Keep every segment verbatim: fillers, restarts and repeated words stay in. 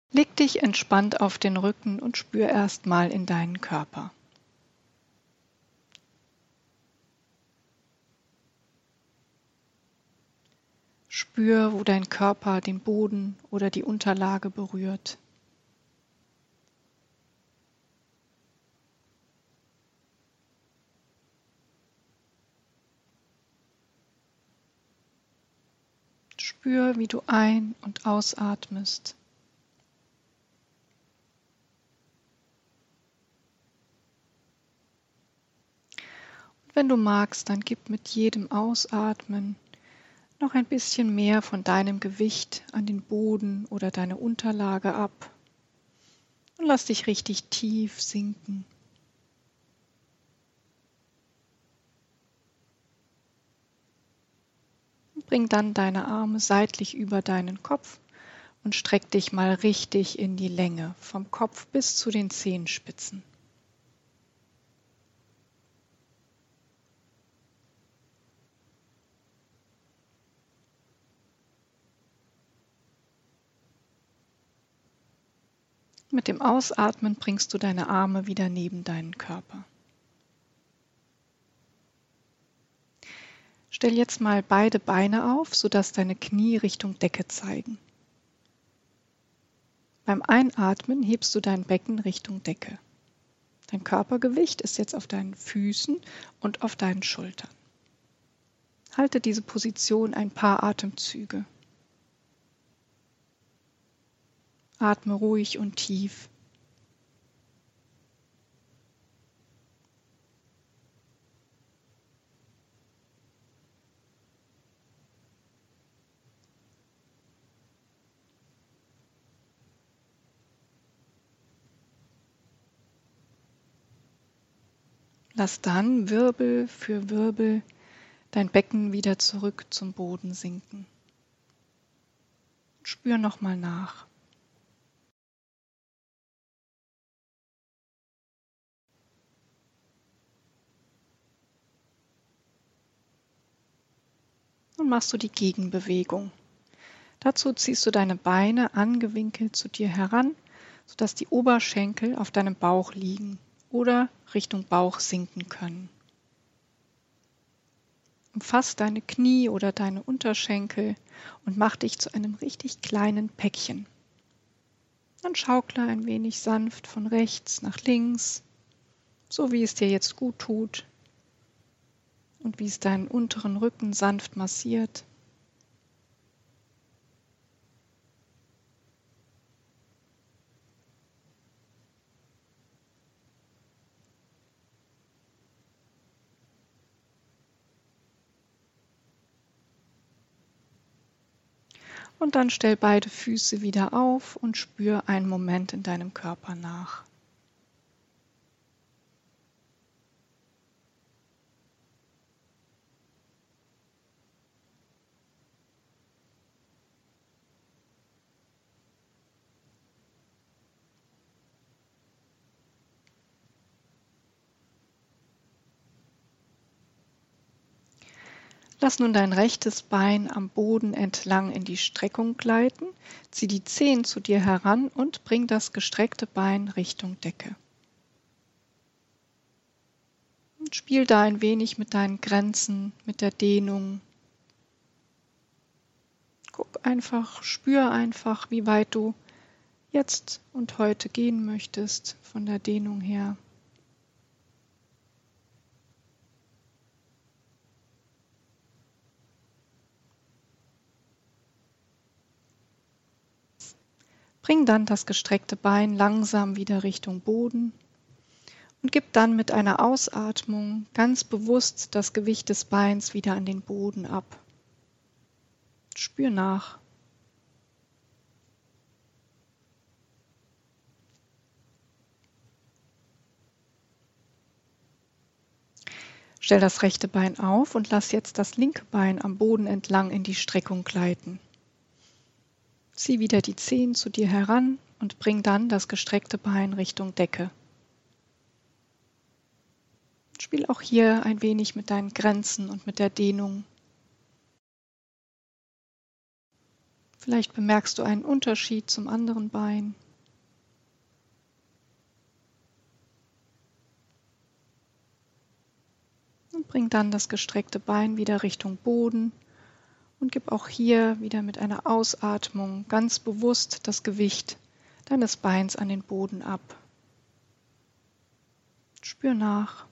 Leg dich entspannt auf den Rücken und spür erstmal in deinen Körper. Spür, wo dein Körper den Boden oder die Unterlage berührt. Spür, wie du ein- und ausatmest. Und wenn du magst, dann gib mit jedem Ausatmen noch ein bisschen mehr von deinem Gewicht an den Boden oder deine Unterlage ab und lass dich richtig tief sinken. Bring dann deine Arme seitlich über deinen Kopf und streck dich mal richtig in die Länge, vom Kopf bis zu den Zehenspitzen. Mit dem Ausatmen bringst du deine Arme wieder neben deinen Körper. Stell jetzt mal beide Beine auf, sodass deine Knie Richtung Decke zeigen. Beim Einatmen hebst du dein Becken Richtung Decke. Dein Körpergewicht ist jetzt auf deinen Füßen und auf deinen Schultern. Halte diese Position ein paar Atemzüge. Atme ruhig und tief. Lass dann Wirbel für Wirbel dein Becken wieder zurück zum Boden sinken. Spür nochmal nach. Nun machst du die Gegenbewegung. Dazu ziehst du deine Beine angewinkelt zu dir heran, sodass die Oberschenkel auf deinem Bauch liegen oder Richtung Bauch sinken können. Umfass deine Knie oder deine Unterschenkel und mach dich zu einem richtig kleinen Päckchen. Dann schaukle ein wenig sanft von rechts nach links, so wie es dir jetzt gut tut und wie es deinen unteren Rücken sanft massiert. Und dann stell beide Füße wieder auf und spür einen Moment in deinem Körper nach. Lass nun dein rechtes Bein am Boden entlang in die Streckung gleiten, zieh die Zehen zu dir heran und bring das gestreckte Bein Richtung Decke. Und spiel da ein wenig mit deinen Grenzen, mit der Dehnung. Guck einfach, spür einfach, wie weit du jetzt und heute gehen möchtest von der Dehnung her. Bring dann das gestreckte Bein langsam wieder Richtung Boden und gib dann mit einer Ausatmung ganz bewusst das Gewicht des Beins wieder an den Boden ab. Spür nach. Stell das rechte Bein auf und lass jetzt das linke Bein am Boden entlang in die Streckung gleiten. Zieh wieder die Zehen zu dir heran und bring dann das gestreckte Bein Richtung Decke. Spiel auch hier ein wenig mit deinen Grenzen und mit der Dehnung. Vielleicht bemerkst du einen Unterschied zum anderen Bein. Und bring dann das gestreckte Bein wieder Richtung Boden und gib auch hier wieder mit einer Ausatmung ganz bewusst das Gewicht deines Beins an den Boden ab. Spür nach.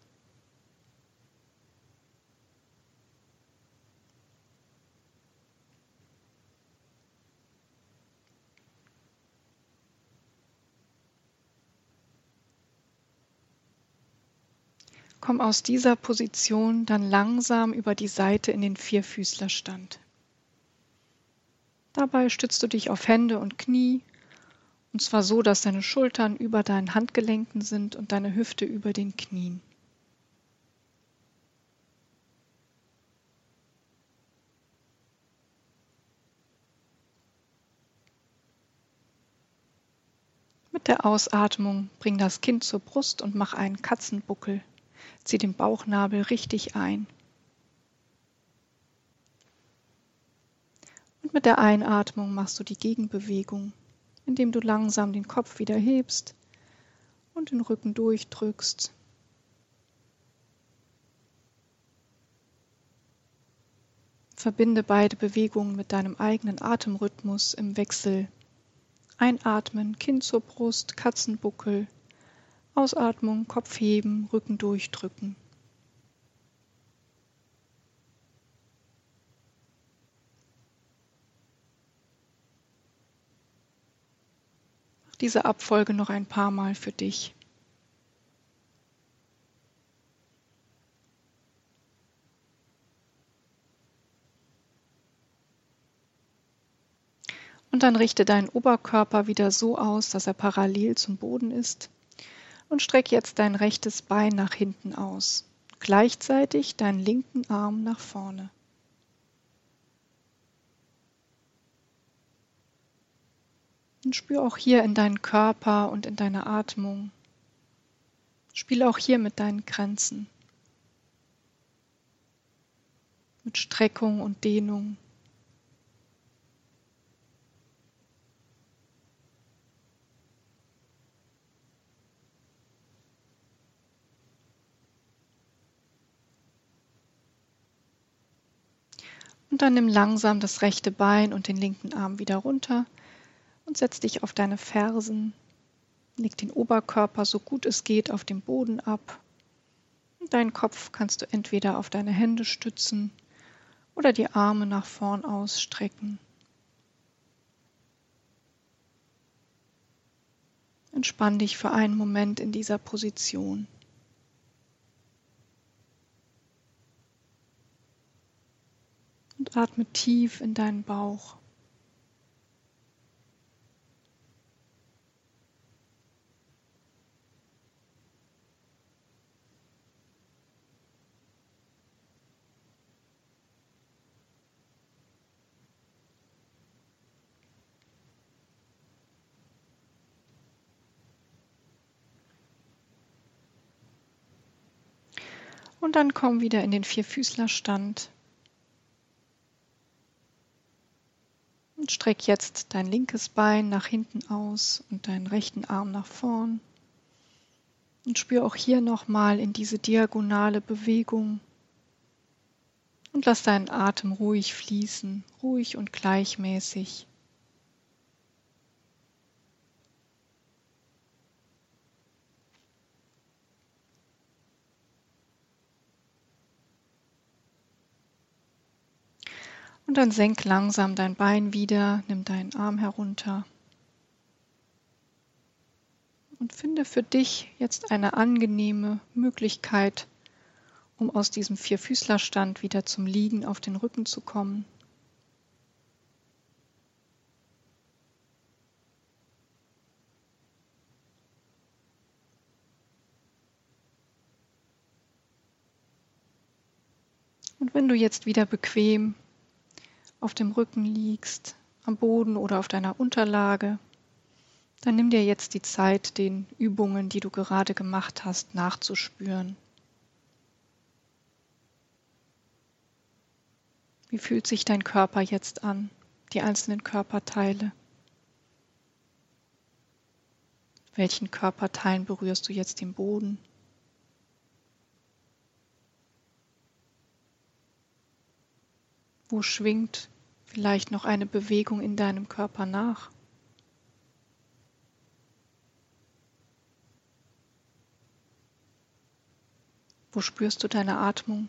Komm aus dieser Position dann langsam über die Seite in den Vierfüßlerstand. Dabei stützt du dich auf Hände und Knie, und zwar so, dass deine Schultern über deinen Handgelenken sind und deine Hüfte über den Knien. Mit der Ausatmung bring das Kinn zur Brust und mach einen Katzenbuckel. Zieh den Bauchnabel richtig ein. Und mit der Einatmung machst du die Gegenbewegung, indem du langsam den Kopf wieder hebst und den Rücken durchdrückst. Verbinde beide Bewegungen mit deinem eigenen Atemrhythmus im Wechsel. Einatmen, Kinn zur Brust, Katzenbuckel. Ausatmung, Kopf heben, Rücken durchdrücken. Mach diese Abfolge noch ein paar Mal für dich. Und dann richte deinen Oberkörper wieder so aus, dass er parallel zum Boden ist. Und streck jetzt dein rechtes Bein nach hinten aus. Gleichzeitig deinen linken Arm nach vorne. Und spür auch hier in deinen Körper und in deine Atmung. Spiele auch hier mit deinen Grenzen. Mit Streckung und Dehnung. Und dann nimm langsam das rechte Bein und den linken Arm wieder runter und setz dich auf deine Fersen. Leg den Oberkörper so gut es geht auf dem Boden ab. Und deinen Kopf kannst du entweder auf deine Hände stützen oder die Arme nach vorn ausstrecken. Entspann dich für einen Moment in dieser Position. Und atme tief in deinen Bauch. Und dann komm wieder in den Vierfüßlerstand. Und streck jetzt dein linkes Bein nach hinten aus und deinen rechten Arm nach vorn. Und spür auch hier nochmal in diese diagonale Bewegung. Und lass deinen Atem ruhig fließen, ruhig und gleichmäßig. Und dann senk langsam dein Bein wieder, nimm deinen Arm herunter. Und finde für dich jetzt eine angenehme Möglichkeit, um aus diesem Vierfüßlerstand wieder zum Liegen auf den Rücken zu kommen. Und wenn du jetzt wieder bequem auf dem Rücken liegst, am Boden oder auf deiner Unterlage, dann nimm dir jetzt die Zeit, den Übungen, die du gerade gemacht hast, nachzuspüren. Wie fühlt sich dein Körper jetzt an? die einzelnen Körperteile. Welchen Körperteilen berührst du jetzt den Boden? Wo schwingt vielleicht noch eine Bewegung in deinem Körper nach? Wo spürst du deine Atmung?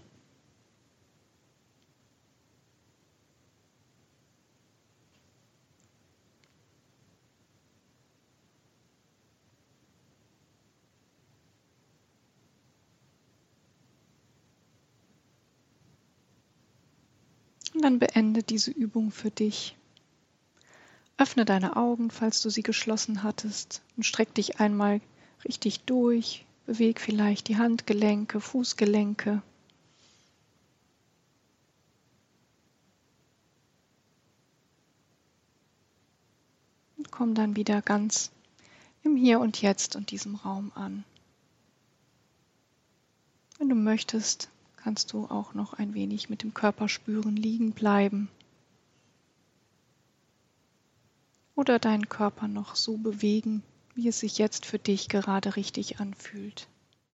Und dann beende diese Übung für dich. Öffne deine Augen, falls du sie geschlossen hattest, und streck dich einmal richtig durch. Beweg vielleicht die Handgelenke, Fußgelenke. Und komm dann wieder ganz im Hier und Jetzt und diesem Raum an. Wenn du möchtest, kannst du auch noch ein wenig mit dem Körper spüren, liegen bleiben. Oder deinen Körper noch so bewegen, wie es sich jetzt für dich gerade richtig anfühlt.